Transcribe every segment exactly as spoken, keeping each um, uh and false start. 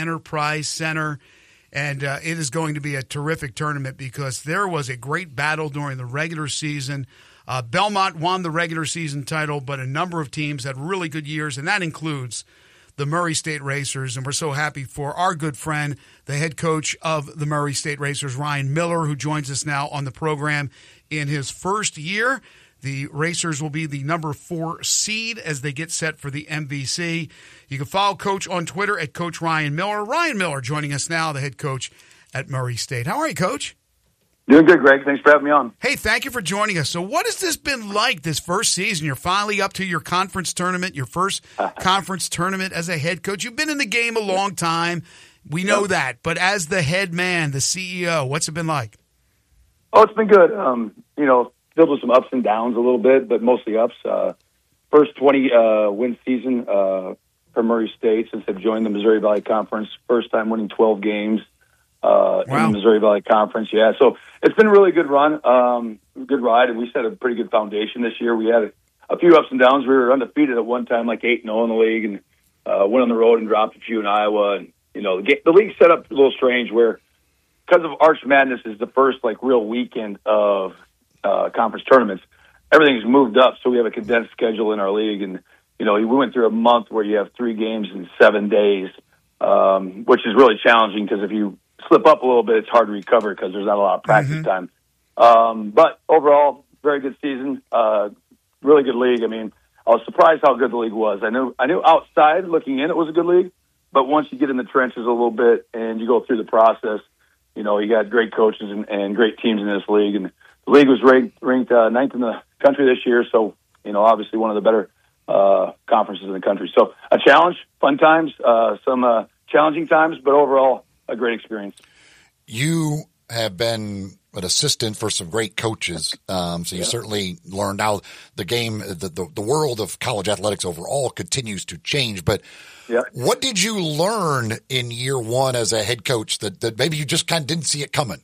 Enterprise Center. And uh, it is going to be a terrific tournament because there was a great battle during the regular season. Uh, Belmont won the regular season title, but a number of teams had really good years, and that includes the Murray State Racers. And we're so happy for our good friend, the head coach of the Murray State Racers, Ryan Miller, who joins us now on the program in his first year. The Racers will be the number four seed as they get set for the M V C. You can follow Coach on Twitter at Coach Ryan Miller. Ryan Miller joining us now, the head coach at Murray State. How are you, Coach? Doing good, Greg. Thanks for having me on. Hey, thank you for joining us. So what has this been like this first season? You're finally up to your conference tournament, your first conference tournament as a head coach. You've been in the game a long time. We know yep. that. But as the head man, the C E O, what's it been like? Oh, it's been good. Um, you know, filled with some ups and downs a little bit, but mostly ups. Uh, first twenty uh, win season uh, for Murray State since they've joined the Missouri Valley Conference. First time winning twelve games uh, wow. in the Missouri Valley Conference. Yeah, so it's been a really good run, um, good ride, and we set a pretty good foundation this year. We had a, a few ups and downs. We were undefeated at one time, like eight and zero in the league, and uh, went on the road and dropped a few in Iowa. And you know, the, the league set up a little strange where because of Arch Madness is the first like real weekend of Uh, conference tournaments, everything's moved up, so we have a condensed schedule in our league, and you know we went through a month where you have three games in seven days, um, which is really challenging because if you slip up a little bit, it's hard to recover because there's not a lot of practice mm-hmm. time. Um, but overall, very good season, uh, really good league. I mean, I was surprised how good the league was. I knew I knew outside looking in it was a good league, but once you get in the trenches a little bit and you go through the process, you know you got great coaches and, and great teams in this league. And the league was ranked, ranked uh, ninth in the country this year, so, you know, obviously one of the better uh, conferences in the country. So a challenge, fun times, uh, some uh, challenging times, but overall a great experience. You have been an assistant for some great coaches, um, so you yeah. certainly learned how the game, the, the, the world of college athletics overall continues to change. But yeah. what did you learn in year one as a head coach that, that maybe you just kind of didn't see it coming?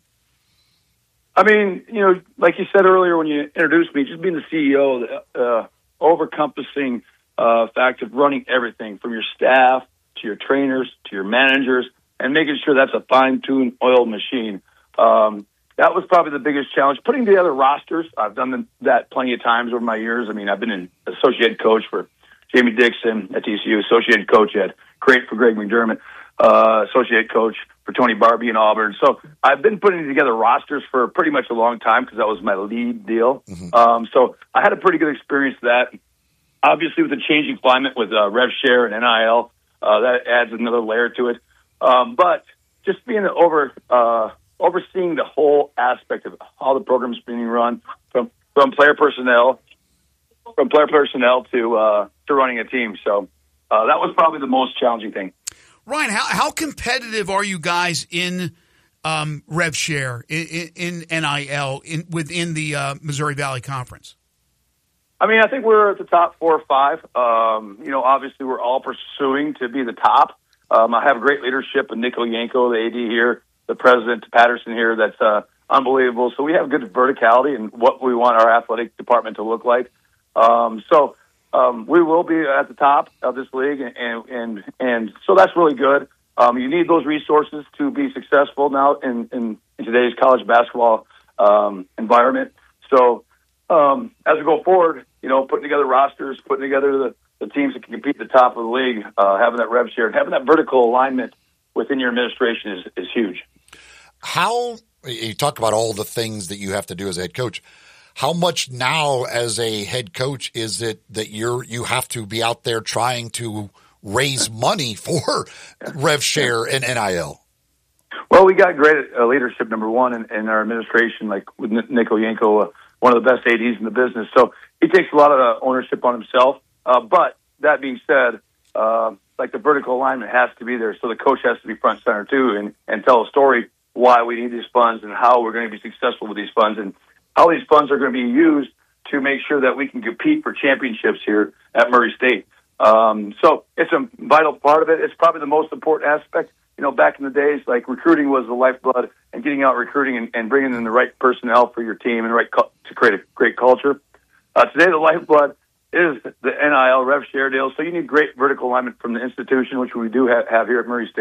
I mean, you know, like you said earlier when you introduced me, just being the C E O, the uh, over-encompassing uh, fact of running everything from your staff to your trainers to your managers and making sure that's a fine-tuned oiled machine. Um, that was probably the biggest challenge. Putting together rosters, I've done that plenty of times over my years. I mean, I've been an associate coach for Jamie Dixon at T C U, associate coach at Crate for Greg McDermott, uh, associate coach for Tony Barbie in Auburn. So I've been putting together rosters for pretty much a long time because that was my lead deal. Mm-hmm. Um, so I had a pretty good experience with that. Obviously, with the changing climate with uh, rev share and N I L, uh, that adds another layer to it. Um, but just being over uh, overseeing the whole aspect of how the program is being run, from from player personnel, from player personnel to uh, to running a team. So uh, that was probably the most challenging thing. Ryan, how, how competitive are you guys in um, rev share, in, in N I L, in, within the uh, Missouri Valley Conference? I mean, I think we're at the top four or five. Um, you know, obviously we're all pursuing to be the top. Um, I have great leadership with Nick Yanko, the A D here, the president, Patterson here, that's uh, unbelievable. So we have good verticality in what we want our athletic department to look like. Um, so um, we will be at the top of this league, and and and so that's really good. Um, you need those resources to be successful now in, in, in today's college basketball um, environment. So um, as we go forward, you know, putting together rosters, putting together the, the teams that can compete at the top of the league, uh, having that rev share, having that vertical alignment within your administration is, is huge. How, you talk about all the things that you have to do as a head coach. How much now as a head coach is it that you're, you have to be out there trying to raise money for rev share and N I L? Well, we got great uh, leadership, number one, in, in our administration, like with Nick Yanko, uh, one of the best A Ds in the business. So he takes a lot of uh, ownership on himself. Uh, but that being said, uh, like the vertical alignment has to be there. So the coach has to be front center too, and, and tell a story why we need these funds and how we're going to be successful with these funds and how these funds are going to be used to make sure that we can compete for championships here at Murray State. Um, so it's a vital part of it. It's probably the most important aspect. You know, back in the days, like recruiting was the lifeblood, and getting out recruiting and, and bringing in the right personnel for your team and right cu- to create a great culture. Uh, today, the lifeblood is the N I L rev share deal. So you need great vertical alignment from the institution, which we do have, have here at Murray State,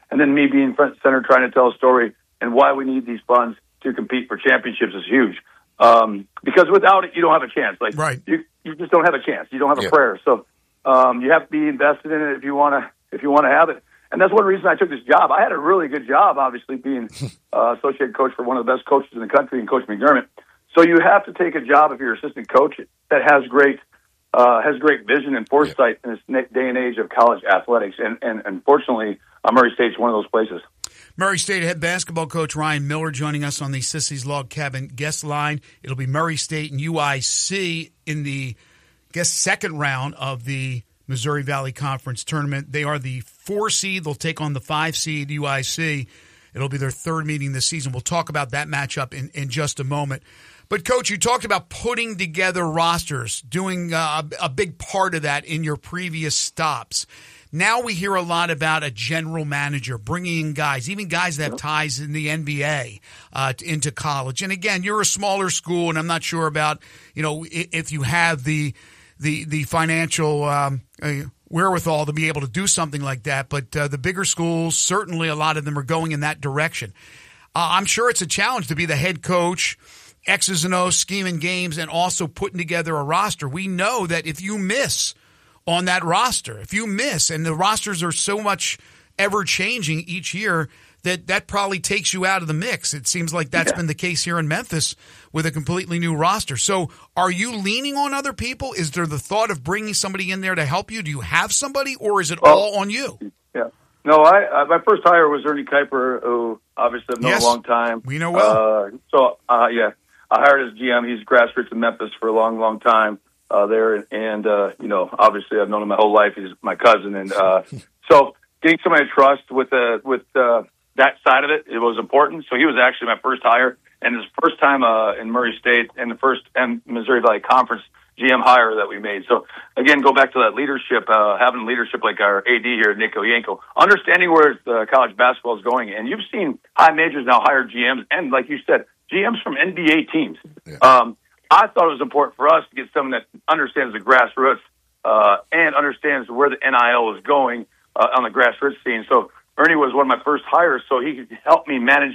and then me being front and center trying to tell a story and why we need these funds to compete for championships is huge. Um, because without it, you don't have a chance. Like right. you, you just don't have a chance. You don't have a yeah. prayer. So um, you have to be invested in it if you want to if you want to have it. And that's one reason I took this job. I had a really good job, obviously, being uh, associate coach for one of the best coaches in the country, and Coach McDermott. So you have to take a job if you're assistant coach that has great uh, has great vision and foresight yeah. in this day and age of college athletics. And, and unfortunately, uh, Murray State's one of those places. Murray State head basketball coach Ryan Miller joining us on the Sissy's Log Cabin guest line. It'll be Murray State and U I C in the, I guess, second round of the Missouri Valley Conference tournament. They are the four seed. They'll take on the five seed U I C. It'll be their third meeting this season. We'll talk about that matchup in, in just a moment. But, Coach, you talked about putting together rosters, doing uh, a big part of that in your previous stops. Now we hear a lot about a general manager bringing in guys, even guys that have ties in the N B A uh, into college. And, again, you're a smaller school, and I'm not sure about, you know, if you have the the the financial um, uh, wherewithal to be able to do something like that. But uh, the bigger schools, certainly a lot of them are going in that direction. Uh, I'm sure it's a challenge to be the head coach, X's and O's, scheming games, and also putting together a roster. We know that if you miss on that roster, if you miss, and the rosters are so much ever-changing each year, that that probably takes you out of the mix. It seems like that's yeah. been the case here in Memphis with a completely new roster. So are you leaning on other people? Is there the thought of bringing somebody in there to help you? Do you have somebody, or is it well, all on you? Yeah. No, I, uh, my first hire was Ernie Kuiper, who obviously I've known yes, a long time. We know well. Uh, so, uh, yeah, I hired his G M. He's grassroots in Memphis for a long, long time uh, there. And, and uh, you know, obviously I've known him my whole life. He's my cousin. And uh, so getting somebody to trust with, uh, with uh, that side of it, it was important. So he was actually my first hire. And his first time uh, in Murray State and the first and Missouri Valley Conference G M hire that we made. So, again, go back to that leadership, uh, having leadership like our A D here, Nico Yanko, understanding where uh, college basketball is going. And you've seen high majors now hire G Ms, and like you said, G Ms from N B A teams. Yeah. Um, I thought it was important for us to get someone that understands the grassroots uh, and understands where the N I L is going uh, on the grassroots scene. So Ernie was one of my first hires, so he could help me manage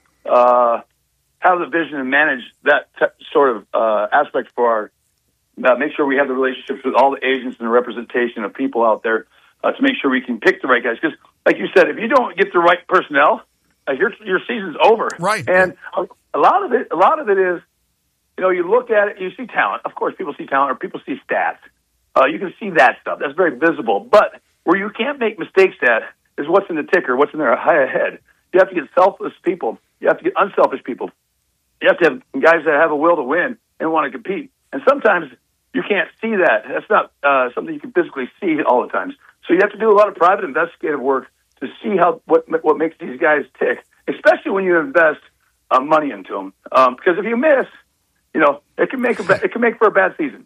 uh, – have the vision and manage that t- sort of uh, aspect for our, uh, make sure we have the relationships with all the agents and the representation of people out there uh, to make sure we can pick the right guys. Because, like you said, if you don't get the right personnel, uh, your your season's over. Right. And a, a lot of it, a lot of it is, you know, you look at it, you see talent. Of course, people see talent or people see stats. Uh, you can see that stuff. That's very visible. But where you can't make mistakes at is what's in the ticker, what's in their high ahead. You have to get selfless people. You have to get unselfish people. You have to have guys that have a will to win and want to compete. And sometimes you can't see that. That's not uh, something you can physically see all the times. So you have to do a lot of private investigative work to see how what what makes these guys tick, especially when you invest uh, money into them. Um, because if you miss, you know, it can make a, it can make for a bad season.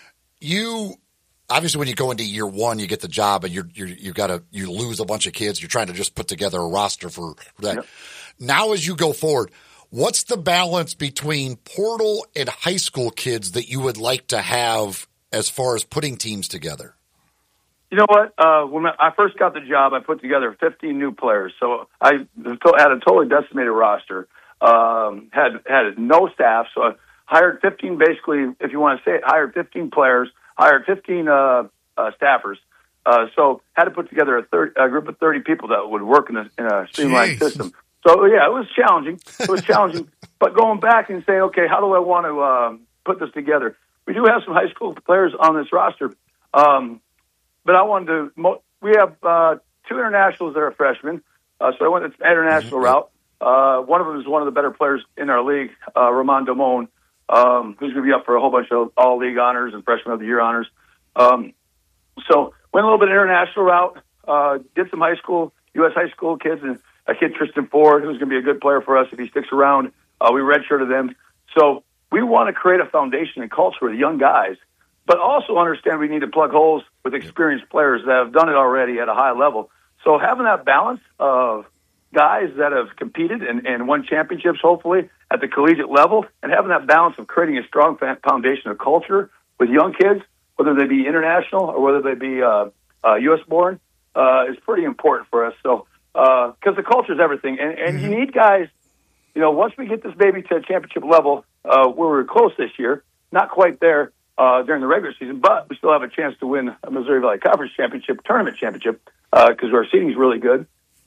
You obviously, when you go into year one, you get the job, and you're you're you got to you lose a bunch of kids. You're trying to just put together a roster for, for that. Yep. Now, as you go forward, what's the balance between portal and high school kids that you would like to have as far as putting teams together? You know what? Uh, when I first got the job, I put together fifteen new players. So I had a totally decimated roster, um, had had no staff. So I hired fifteen, basically, if you want to say it, hired fifteen players, hired fifteen uh, uh, staffers. Uh, so had to put together a, thirty, a group of thirty people that would work in a, in a streamlined Jeez. system. So, yeah, it was challenging. It was challenging. But going back and saying, okay, how do I want to uh, put this together? We do have some high school players on this roster. Um, but I wanted to mo- – we have uh, two internationals that are freshmen. Uh, so I went the international route. Uh, one of them is one of the better players in our league, uh, Ramon Damone, um, who's going to be up for a whole bunch of all-league honors and freshman of the year honors. Um, so went a little bit international route, uh, did some high school, U S high school kids, and a kid, Tristan Ford, who's going to be a good player for us if he sticks around. Uh, we redshirted them. So we want to create a foundation and culture with young guys, but also understand we need to plug holes with experienced players that have done it already at a high level. So having that balance of guys that have competed and, and won championships, hopefully, at the collegiate level, and having that balance of creating a strong foundation of culture with young kids, whether they be international or whether they be uh, uh, U S born, uh, is pretty important for us. So because uh, the culture is everything, and, and mm-hmm. you need guys. You know, once we get this baby to a championship level, uh, where we were close this year, not quite there uh, during the regular season, but we still have a chance to win a Missouri Valley Conference championship, tournament championship, because uh, our seating is really good.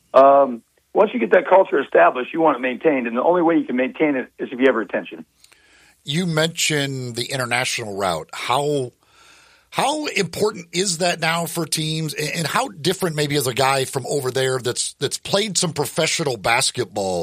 Um, once you get that culture established, you want it maintained, and the only way you can maintain it is if you have retention. You mentioned the international route. How how important is that now for teams, and how different maybe as a guy from over there that's that's played some professional basketball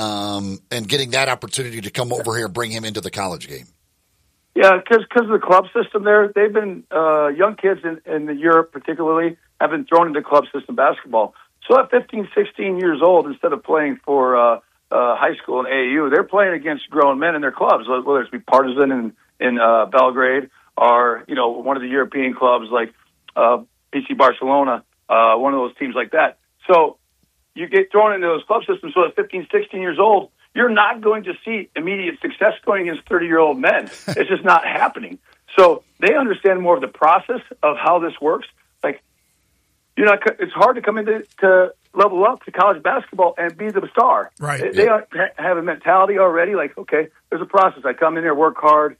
um, and getting that opportunity to come over here and bring him into the college game? Yeah, because of the club system there, they've been uh, young kids in, in Europe particularly have been thrown into club system basketball. So at fifteen, sixteen years old, instead of playing for uh, uh, high school and A A U, they're playing against grown men in their clubs, whether it's be Partizan in, in uh, Belgrade or, you know, one of the European clubs like uh, P C Barcelona, uh, one of those teams like that. So you get thrown into those club systems. So at fifteen, sixteen years old, you're not going to see immediate success going against thirty-year-old men. It's just not happening. So they understand more of the process of how this works. Like, you know, it's hard to come into to level up to college basketball and be the star. Right. They, yeah. they have a mentality already. Like, okay, there's a process. I come in here, work hard.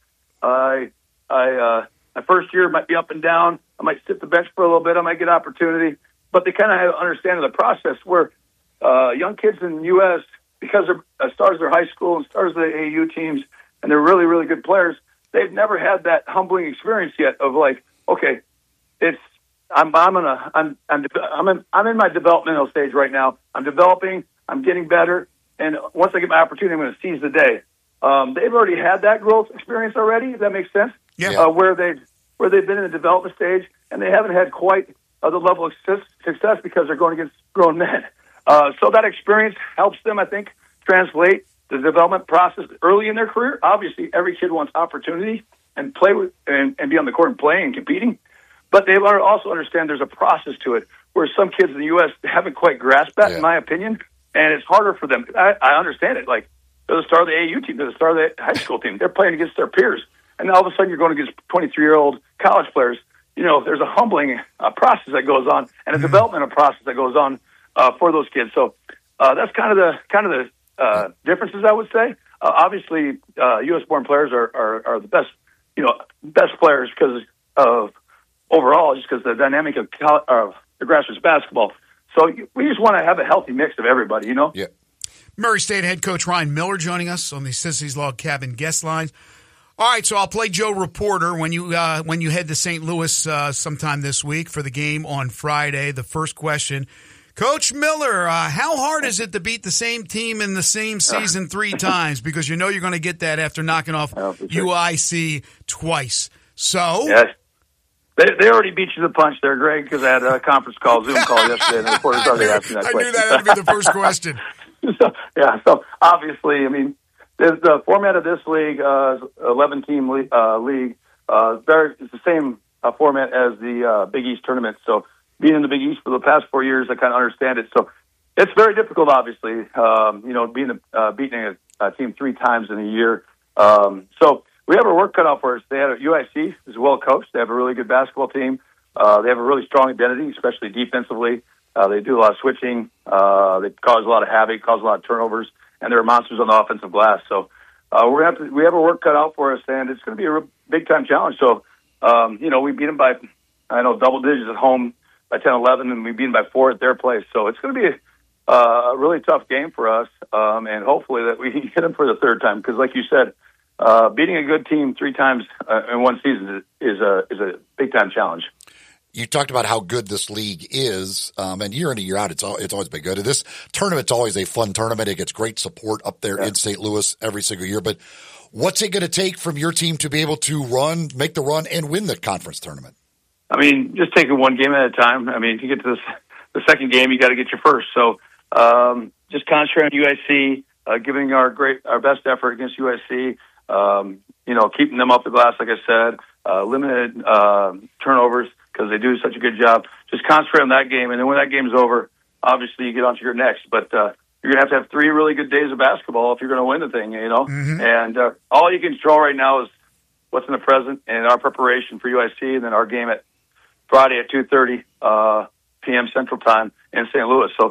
I, I, uh, my first year might be up and down. I might sit the bench for a little bit. I might get opportunity. But they kind of have understanding the process. Where uh, young kids in the U S, because they're uh, stars of their high school and stars of the A A U teams, and they're really, really good players, they've never had that humbling experience yet of like, okay, it's I'm I'm in a I'm I'm I'm in, I'm in my developmental stage right now. I'm developing. I'm getting better, and once I get my opportunity, I'm going to seize the day. Um, they've already had that growth experience already. If that makes sense. Yeah. Uh, where they where they've been in the development stage, and they haven't had quite uh, the level of success, success because they're going against grown men. Uh, so that experience helps them, I think, translate the development process early in their career. Obviously, every kid wants opportunity and play with and, and be on the court and playing and competing. But they also understand there's a process to it, where some kids in the U S haven't quite grasped that, yeah. in my opinion, and it's harder for them. I, I understand it. Like, they're the star of the A A U team, they're the star of the high school team. They're playing against their peers. And all of a sudden you're going against twenty-three-year-old college players. You know, there's a humbling uh, process that goes on and a mm-hmm. developmental process that goes on uh, for those kids. So uh, that's kind of the kind of the uh, differences, I would say. Uh, obviously, uh, U S-born players are, are, are the best, you know, best players because of overall, just because the dynamic of, of the grassroots basketball. So we just want to have a healthy mix of everybody, you know? Yeah. Murray State head coach Ryan Miller joining us on the Sissy's Log Cabin guest line. All right, so I'll play Joe Reporter when you uh, when you head to Saint Louis uh, sometime this week for the game on Friday. The first question, Coach Miller, uh, how hard is it to beat the same team in the same season three times? Because you know you're going to get that after knocking off oh, sure. U I C twice. So... Yes. They, they already beat you to the punch there, Greg, because I had a conference call, Zoom call yesterday, and the reporters already asked me that I question. knew that had to be the first question. so, yeah, so obviously, I mean, the format of this league, uh, eleven-team le- uh, league, uh, very, it's the same uh, format as the uh, Big East tournament. So being in the Big East for the past four years, I kind of understand it. So it's very difficult, obviously, um, you know, being uh, beating a, a team three times in a year. Um, so we have our work cut out for us. They had a U I C is well coached. They have a really good basketball team. Uh, they have a really strong identity, especially defensively. Uh, they do a lot of switching. Uh, they cause a lot of havoc, cause a lot of turnovers, and they're monsters on the offensive glass. So uh, we're gonna have to, we have our work cut out for us, and it's going to be a real big time challenge. So um, you know, we beat them by I know double digits at home by ten eleven, and we beat them by four at their place. So it's going to be a, uh, a really tough game for us, um, and hopefully that we can get them for the third time because, like you said. Uh, beating a good team three times uh, in one season is a is a big time challenge. You talked about how good this league is, um, and year in and year out, it's all, it's always been good. And this tournament's always a fun tournament. It gets great support up there yeah. in Saint Louis every single year. But what's it going to take from your team to be able to run, make the run, and win the conference tournament? I mean, just taking one game at a time. I mean, to get to this, the second game, you got to get your first. So um, just concentrate on U I C, uh, giving our great our best effort against U I C. Um, you know, keeping them off the glass, like I said, uh, limited uh, turnovers because they do such a good job. Just concentrate on that game, and then when that game's over, obviously you get on to your next. But uh, you're going to have to have three really good days of basketball if you're going to win the thing, you know. Mm-hmm. And uh, all you can control right now is what's in the present and our preparation for U I C, and then our game at Friday at two thirty uh, p.m. Central Time in Saint Louis. So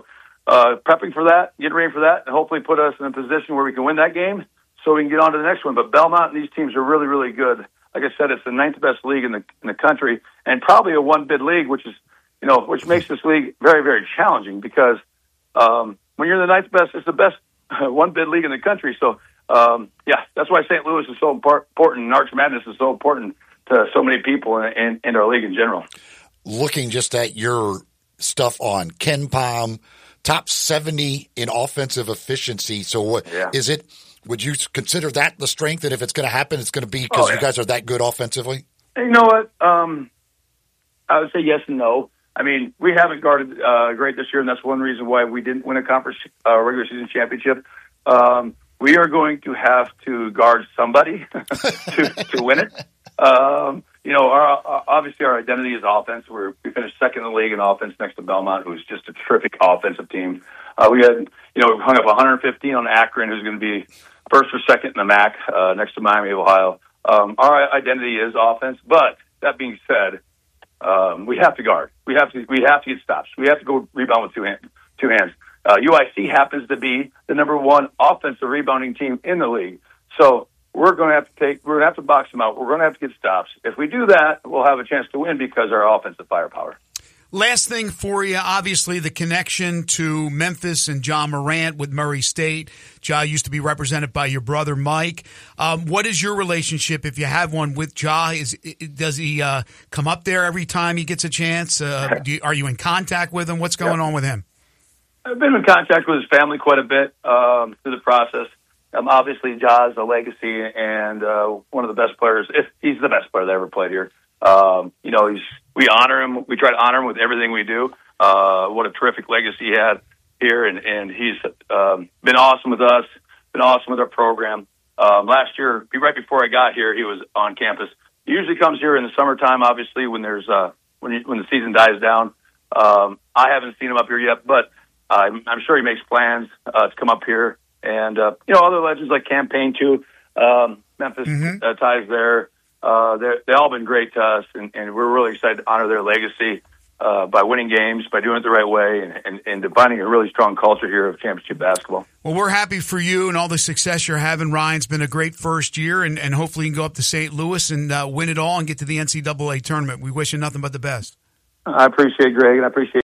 uh, prepping for that, getting ready for that, and hopefully put us in a position where we can win that game so we can get on to the next one. But Belmont and these teams are really, really good. Like I said, it's the ninth best league in the in the country, and probably a one bid league, which is you know which makes this league very, very challenging because um, when you're the ninth best, it's the best one bid league in the country. So um, yeah, that's why Saint Louis is so important, and Arch Madness is so important to so many people and, and, and our league in general. Looking just at your stuff on KenPom, top seventy in offensive efficiency. So what yeah. is it? Would you consider that the strength? And if it's going to happen, it's going to be because oh, yeah. you guys are that good offensively? You know what? Um, I would say yes and no. I mean, we haven't guarded uh, great this year, and that's one reason why we didn't win a conference uh, regular season championship. Um, we are going to have to guard somebody to, to win it. Um, you know, our, our, obviously our identity is offense. We're, we finished second in the league in offense next to Belmont, who's just a terrific offensive team. Uh, we had, you know, we hung up one hundred fifteen on Akron, who's going to be first or second in the M A C uh, next to Miami of Ohio. Um, our identity is offense, but that being said, um, we have to guard. We have to we have to get stops. We have to go rebound with two hands. Two hands. Uh, U I C happens to be the number one offensive rebounding team in the league, so we're going to have to take. We're going to have to box them out. We're going to have to get stops. If we do that, we'll have a chance to win because of our offensive firepower. Last thing for you, obviously the connection to Memphis and John Morant with Murray State. Ja used to be represented by your brother Mike. Um, what is your relationship, if you have one, with Ja? Is does he uh, come up there every time he gets a chance? Uh, do you, are you in contact with him? What's going yeah. on with him? I've been in contact with his family quite a bit um, through the process. Um, obviously, Ja's a legacy and uh, one of the best players. If he's the best player that ever played here. Um, you know, he's, we honor him. We try to honor him with everything we do. Uh, what a terrific legacy he had here, and, and he's um, been awesome with us, been awesome with our program. Um, last year, right before I got here, he was on campus. He usually comes here in the summertime, obviously, when there's uh, when he, when the season dies down. Um, I haven't seen him up here yet, but I'm, I'm sure he makes plans uh, to come up here. And, uh, you know, other legends like Campaign, too, um, Memphis Mm-hmm. uh, ties there. Uh, they've all been great to us, and, and we're really excited to honor their legacy uh, by winning games, by doing it the right way, and, and, and defining a really strong culture here of championship basketball. Well, we're happy for you and all the success you're having, Ryan. It's been a great first year, and, and hopefully you can go up to Saint Louis and uh, win it all and get to the N C double A tournament. We wish you nothing but the best. I appreciate it, Greg, and I appreciate